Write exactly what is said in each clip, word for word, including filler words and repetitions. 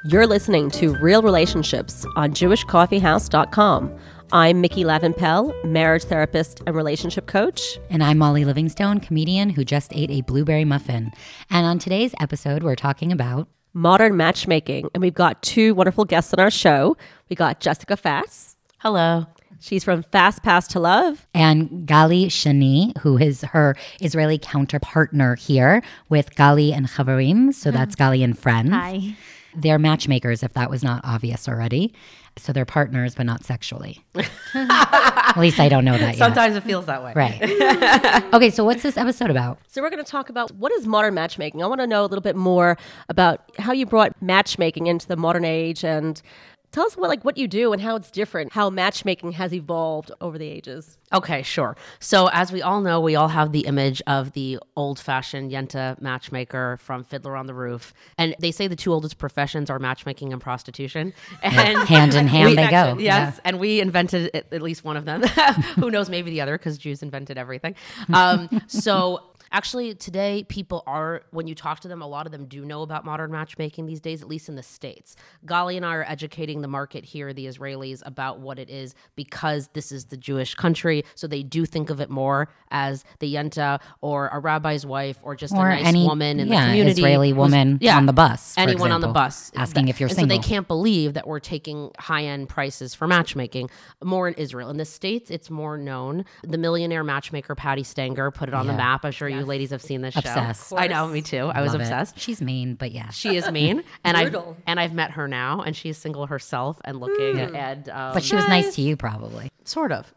You're listening to Real Relationships on Jewish Coffee House dot com. I'm Mickey Lavenpel, marriage therapist and relationship coach. And I'm Molly Livingstone, comedian who just ate a blueberry muffin. And on today's episode, we're talking about modern matchmaking. And we've got two wonderful guests on our show. We got Jessica Fass. Hello. She's from Fast Pass to Love. And Gali Shani, who is her Israeli counterpartner here with Gali and Chavarim. So that's Gali and Friends. Hi. They're matchmakers, if that was not obvious already. So they're partners, but not sexually. At least I don't know that yet. Sometimes it feels that way. Right. Okay, so what's this episode about? So we're going to talk about what is modern matchmaking. I want to know a little bit more about how you brought matchmaking into the modern age, and tell us what like what you do and how it's different, how matchmaking has evolved over the ages. Okay, sure. So as we all know, we all have the image of the old-fashioned Yenta matchmaker from Fiddler on the Roof. And they say the two oldest professions are matchmaking and prostitution. And hand in hand we, they go. Yes, yeah. And we invented at, at least one of them. Who knows, maybe the other, because Jews invented everything. Um, so... Actually, today, people are, when you talk to them, a lot of them do know about modern matchmaking these days, at least in the States. Gali and I are educating the market here, the Israelis, about what it is because this is the Jewish country. So they do think of it more as the Yenta or a rabbi's wife or just or a nice any, woman in yeah, the community. Israeli woman yeah, on the bus, for anyone example, on the bus. asking if you're and single. So they can't believe that we're taking high-end prices for matchmaking more in Israel. In the States, it's more known. The millionaire matchmaker, Patty Stanger, put it on Yeah. the map. I'm sure you ladies have seen this show. Obsessed. I know, me too. I was Love it. obsessed. She's mean, but yeah. She is mean, and I've Brutal. and I've met her now, and she's single herself and looking and um, But she was nice to you, probably. sort of.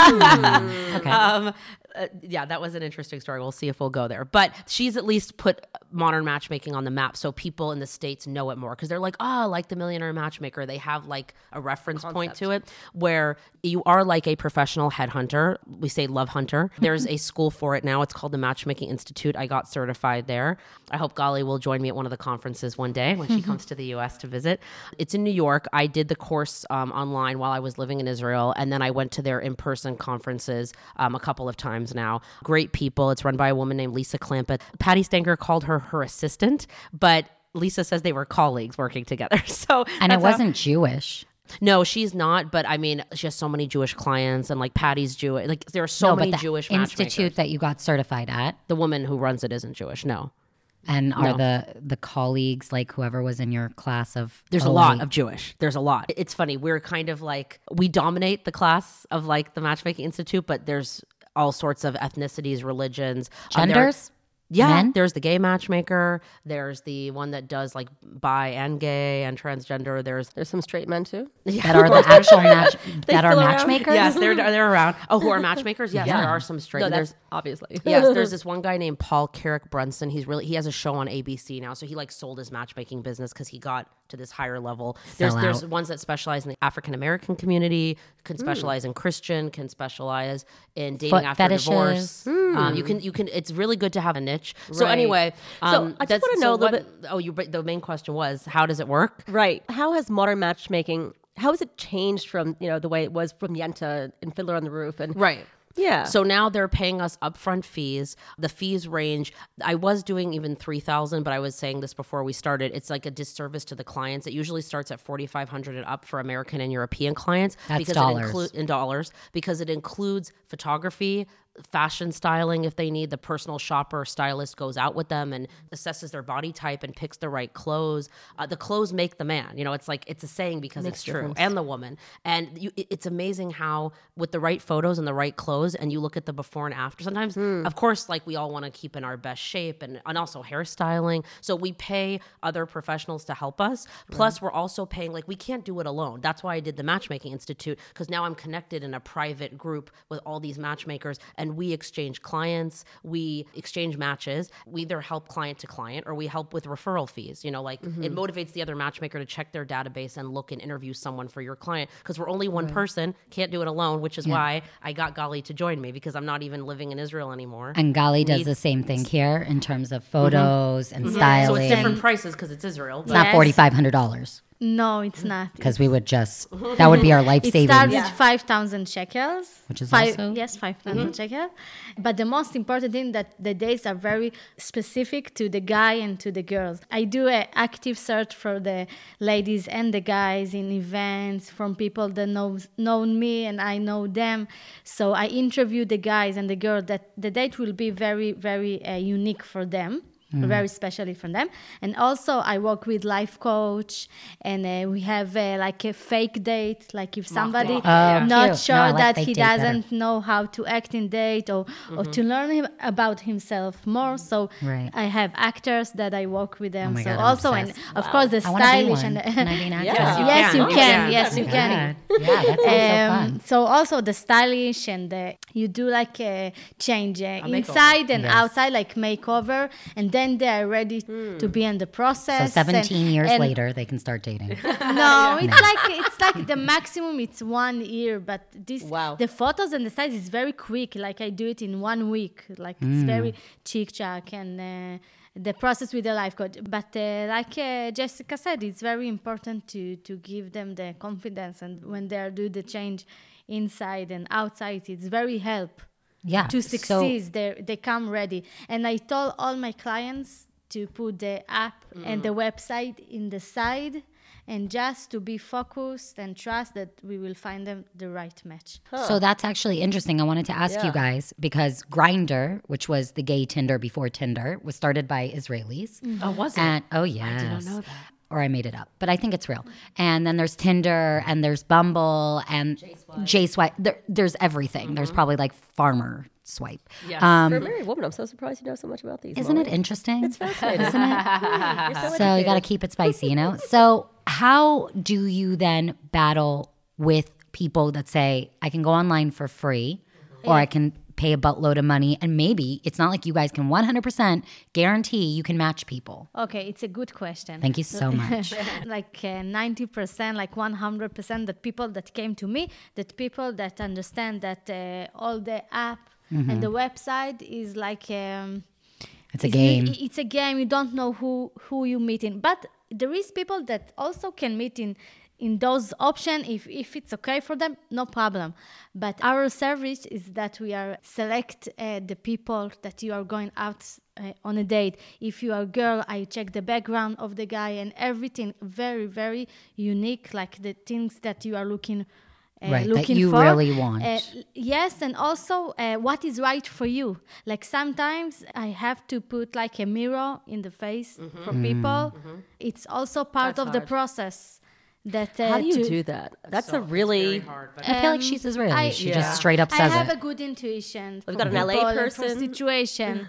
Okay. um, uh, yeah, that was an interesting story. We'll see if we'll go there. But she's at least put modern matchmaking on the map so people in the States know it more because they're like, oh, like the millionaire matchmaker. They have like a reference point to it where you are like a professional headhunter. We say love hunter. There's a school for it now. It's called the Matchmaking Institute. I got certified there. I hope Gali will join me at one of the conferences one day when she comes to the U S to visit. It's in New York. I did the course um, online while I was living in Israel, and then I went to their in-person conferences um, a couple of times now. Great people. It's run by a woman named Lisa Clampett. Patty Stanger called her her assistant, but Lisa says they were colleagues working together. So and it that's how- wasn't Jewish. No, she's not. But I mean, she has so many Jewish clients, and like Patty's Jewish. Like there are so no, many but the Jewish institute matchmakers. that you got certified at, The woman who runs it isn't Jewish. No, and are No. the the colleagues like whoever was in your class of? there's a oh, lot wait. of Jewish. There's a lot. It's funny. We're kind of like we dominate the class of like the Matchmaking Institute, but there's all sorts of ethnicities, religions, um, there- genders. Yeah, Men? there's the gay matchmaker. There's the one that does like bi and gay and transgender. There's There's some straight men too. that are the actual match that are still around? matchmakers. yes, they're they're around. Oh, who are matchmakers? Yes, Yeah. there are some straight. No, there's that's obviously. yes, there's this one guy named Paul Carrick Brunson. He's really he has a show on A B C now, so he like sold his matchmaking business because he got to this higher level. There's Sell there's out. ones that specialize in the African American community, can Hmm. specialize in Christian, can specialize in dating Foot after fetishes. divorce. Hmm. Um, you can you can. It's really good to have a niche. So Right. anyway, um, I just that's- wanna know a little what- Oh, you. The main question was how does it work? Right. How has modern matchmaking, how has it changed from, you know, the way it was from Yenta and Fiddler on the Roof? And Right. yeah. So now they're paying us upfront fees. The fees range. I was doing even three thousand, but I was saying this before we started. It's like a disservice to the clients. It usually starts at forty five hundred and up for American and European clients. That's because dollars. It inclu- in dollars because it includes photography, fashion styling if they need. The personal shopper stylist goes out with them and assesses their body type and picks the right clothes. Uh, the clothes make the man. You know, it's like it's a saying because Makes it's true, difference. and the woman. And you, it- it's amazing how with the right photos and the right clothes, and you look at the before and after. Sometimes, of course, like we all want to keep in our best shape, and and also hairstyling. So we pay other professionals to help us. Plus, we're also paying like we can't do it alone. That's why I did the Matchmaking Institute because now I'm connected in a private group with all these matchmakers. And we exchange clients, we exchange matches, we either help client to client or we help with referral fees. You know, like it motivates the other matchmaker to check their database and look and interview someone for your client because we're only one person, can't do it alone, which is why I got Gali to join me because I'm not even living in Israel anymore. And Gali does Need- the same thing here in terms of photos and So styling. it's different prices because it's Israel. It's not Yes. forty five hundred dollars. No, it's not. Because we would just, that would be our life It savings. starts with five thousand shekels. Which is five, also- Yes, five thousand shekels. But the most important thing that the dates are very specific to the guy and to the girls. I do an active search for the ladies and the guys in events from people that know, know me and I know them. So I interview the guys and the girls that the date will be very, very uh, unique for them. Mm. Very specially for them. And also I work with life coach and uh, we have uh, like a fake date. Like if somebody Oh, not cute. sure No, I like that fake he date better. doesn't know how to act in date or, mm-hmm. or to learn him about himself more. So Right. I have actors that I work with them. Oh my so God, I'm also, and obsessed. of course the I want to be stylish one. and Can I be an actress? Yeah. yes, you You can. can. Yes, you Yeah. can. Yeah, that sounds so Um, fun. so also the stylish and the, you do like a change uh, makeover. inside and Yes. outside, like makeover, and then they are ready to be in the So process. seventeen and- years and- later, they can start dating. No, it's like it's like the maximum. It's one year, but this Wow. the photos and the size is very quick. Like I do it in one week. Like it's very chick chack and. Uh, the process with the life coach, but uh, like uh, Jessica said, it's very important to to give them the confidence, and when they are do the change inside and outside, it's very help Yeah. to So- succeed. they they come ready, and I told all my clients to put the app and the website in the side, and just to be focused and trust that we will find them the right match. So that's actually interesting. I wanted to ask you Yeah. guys because Grindr, which was the gay Tinder before Tinder, was started by Israelis. Oh, was it? And oh yes, I did not know that. Or I made it up, but I think it's real. And then there's Tinder, and there's Bumble, and J Swipe. There, there's everything. There's probably like Farmer Swipe. Yes. Um, For a married woman, I'm so surprised you know so much about these. isn't it Molly. interesting? It's fascinating. Isn't it? You're so, So you got to educated. keep it spicy, you know? So, how do you then battle with people that say, I can go online for free or I can pay a buttload of money? And maybe it's not like you guys can one hundred percent guarantee you can match people. Okay, it's a good question. Thank you so much. like uh, ninety percent, like one hundred percent that people that came to me, that people that understand that uh, all the app and the website is like... Um, It's a It's- you- game. it's a game. You don't know who who you meet in, but there is people that also can meet in in those options if if it's okay for them, no problem. But our service is that we are select uh, the people that you are going out uh, on a date. If you are a girl, I check the background of the guy and everything very very unique, like the things that you are looking. Uh, Right, that looking you for. really want. Uh, yes, and also uh, what is right for you. Like sometimes I have to put like a mirror in the face for people. It's also part That's of the hard. process. That uh, How do you to- do that? That's So a it's really. very hard, but I feel like Um, she's Israeli. I- she Yeah. just straight up I says have it. a good intuition. We've for got an L A people and for person. situation.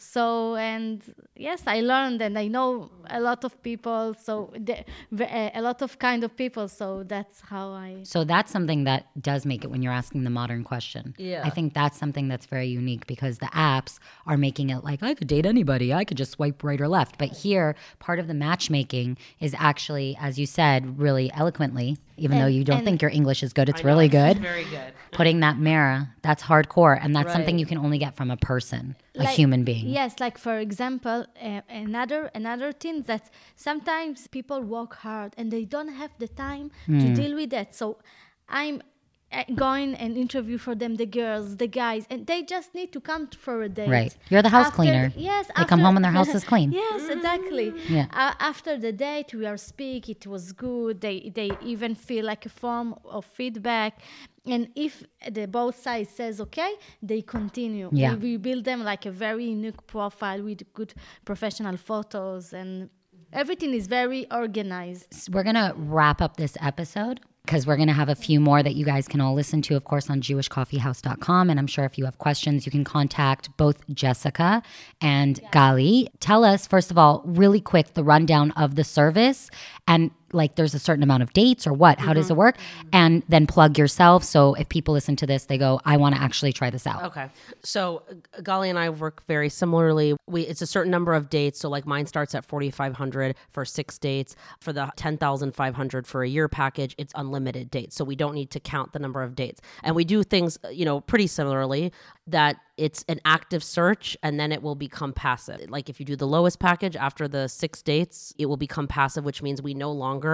So and yes, I learned and I know a lot of people. So the, v- uh, a lot of kind of people. So that's how I. So that's something that does make it when you're asking the modern question. Yeah. I think that's something that's very unique because the apps are making it like I could date anybody. I could just swipe right or left. But here, part of the matchmaking is actually, as you said, really eloquently, even though And- you don't and- think your English is good, it's I know, really it's good. Very good. Putting that mirror, that's hardcore. And that's something Right. you can only get from a person, a Like- human being. Yes, like for example, uh, another another thing that sometimes people work hard and they don't have the time Hmm. to deal with that. So I'm uh, going and interview for them the girls, the guys, and they just need to come t- for a date. Right. You're the house After- cleaner. Yes, They come home and their house is clean. Yes, exactly. Yeah. Uh, after the date, we are speak. It was good. They they even feel like a form of feedback, and if the both sides says okay, they continue. Yeah. We, we build them like a very unique profile with good professional photos, and everything is very organized. We're going to wrap up this episode because we're going to have a few more that you guys can all listen to, of course, on jewish coffee house dot com. And I'm sure if you have questions, you can contact both Jessica and Gali. Tell us, first of all, really quick, the rundown of the service and like there's a certain amount of dates or what? How does it work? And then plug yourself. So if people listen to this, they go, I want to actually try this out. Okay. So uh, Gali and I work very similarly. We it's a certain number of dates. So like mine starts at forty-five hundred for six dates. For the ten thousand five hundred for a year package, it's unlimited dates. So we don't need to count the number of dates. And we do things, you know, pretty similarly that it's an active search and then it will become passive. Like if you do the lowest package after the six dates, it will become passive, which means we no longer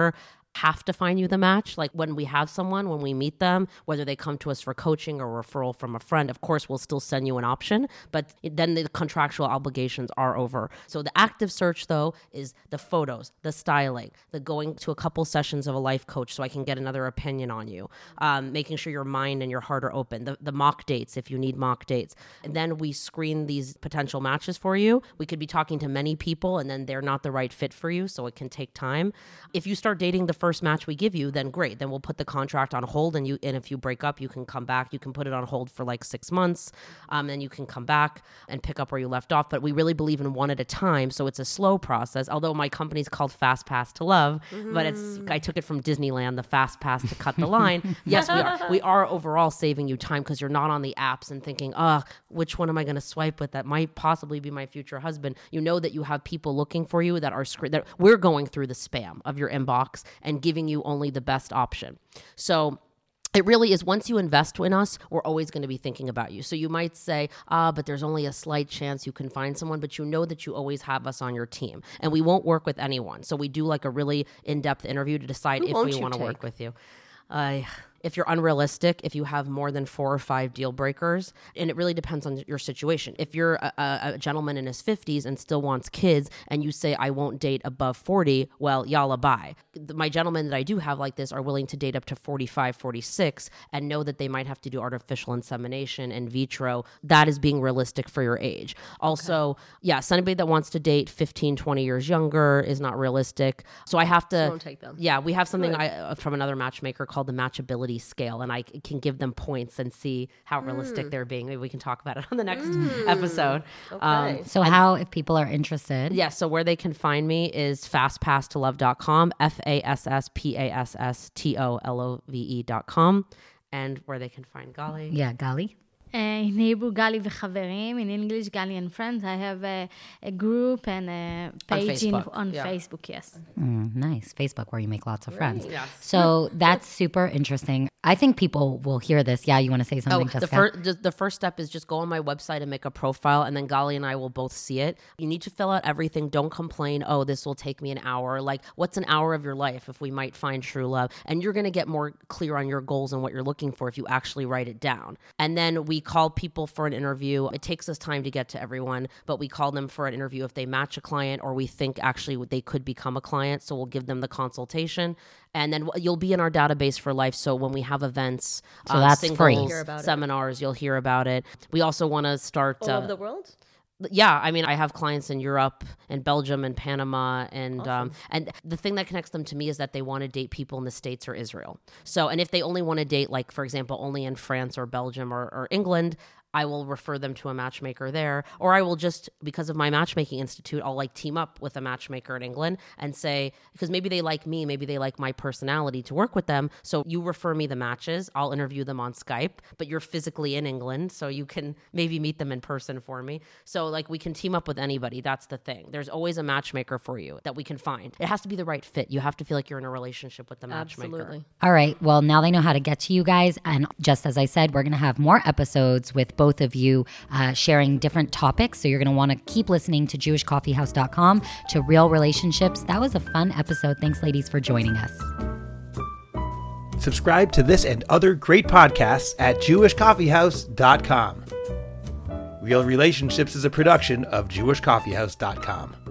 have to find you the match. Like when we have someone, when we meet them, whether they come to us for coaching or referral from a friend, of course, we'll still send you an option, but then the contractual obligations are over. So the active search, though, is the photos, the styling, the going to a couple sessions of a life coach so I can get another opinion on you, um, making sure your mind and your heart are open, the, the mock dates if you need mock dates. And then we screen these potential matches for you. We could be talking to many people and then they're not the right fit for you, so it can take time. If you start dating the first match we give you, then great. Then we'll put the contract on hold, and you and if you break up, you can come back. You can put it on hold for like six months, um, and you can come back and pick up where you left off. But we really believe in one at a time, so it's a slow process. Although my company's called Fast Pass to Love, mm-hmm. but it's I took it from Disneyland, the Fast Pass to cut the line. Yes, we are. We are overall saving you time because you're not on the apps and thinking, oh, which one am I going to swipe with that might possibly be my future husband. You know that you have people looking for you that are that we're going through the spam of your inbox and giving you only the best option. So it really is, once you invest in us, we're always going to be thinking about you. So you might say, ah, but there's only a slight chance you can find someone, but you know that you always have us on your team. And we won't work with anyone. So we do like a really in-depth interview to decide Who if we want to work with you. Uh, if you're unrealistic, if you have more than four or five deal breakers, and it really depends on your situation. If you're a, a, a gentleman in his fifties and still wants kids and you say, I won't date above forty, well, yalla bye. My gentlemen that I do have like this are willing to date up to forty-five, forty-six and know that they might have to do artificial insemination, in vitro. That is being realistic for your age. Also, okay. yes, anybody that wants to date fifteen, twenty years younger is not realistic. So I have to, so don't take them. Yeah, we have something I, uh, from another matchmaker called the matchability scale, and I can give them points and see how realistic mm. they're being. Maybe we can talk about it on the next mm. episode. Okay. Um, so how, if people are interested? Yeah, so where they can find me is fast pass to love dot com, F A S S P A S S T O L O V E dot com, and where they can find Gali. Yeah, Gali. Uh, in Hebrew, Gali v'chaverim. In English, Gali and friends. I have a, a group and a page on Facebook, in, on yeah. Facebook, yes. Mm, nice. Facebook, where you make lots of friends. Yes. So that's super interesting. I think people will hear this. Yeah, you want to say something, oh, Jessica? The, fir- the, the first step is just go on my website and make a profile, and then Gali and I will both see it. You need to fill out everything. Don't complain, oh, this will take me an hour. Like, what's an hour of your life if we might find true love? And you're going to get more clear on your goals and what you're looking for if you actually write it down. And then we call people for an interview. It takes us time to get to everyone, but we call them for an interview if they match a client or we think actually they could become a client. So we'll give them the consultation. And then you'll be in our database for life. So when we have events, so uh, that's singles, free. seminars, you'll hear about it. We also want to start all uh, over the world. Yeah, I mean, I have clients in Europe and Belgium and Panama, and awesome. um, and the thing that connects them to me is that they want to date people in the States or Israel. So, and if they only want to date, like for example, only in France or Belgium or, or England, I will refer them to a matchmaker there, or I will just, because of my matchmaking institute, I'll like team up with a matchmaker in England and say, because maybe they like me, maybe they like my personality to work with them. So you refer me the matches, I'll interview them on Skype, but you're physically in England, so you can maybe meet them in person for me. So like we can team up with anybody. That's the thing. There's always a matchmaker for you that we can find. It has to be the right fit. You have to feel like you're in a relationship with the matchmaker. Absolutely. All right. Well, now they know how to get to you guys. And just as I said, we're going to have more episodes with both of you uh, sharing different topics. So you're going to want to keep listening to jewish coffee house dot com, to Real Relationships. That was a fun episode. Thanks, ladies, for joining us. Subscribe to this and other great podcasts at jewish coffee house dot com. Real Relationships is a production of jewish coffee house dot com.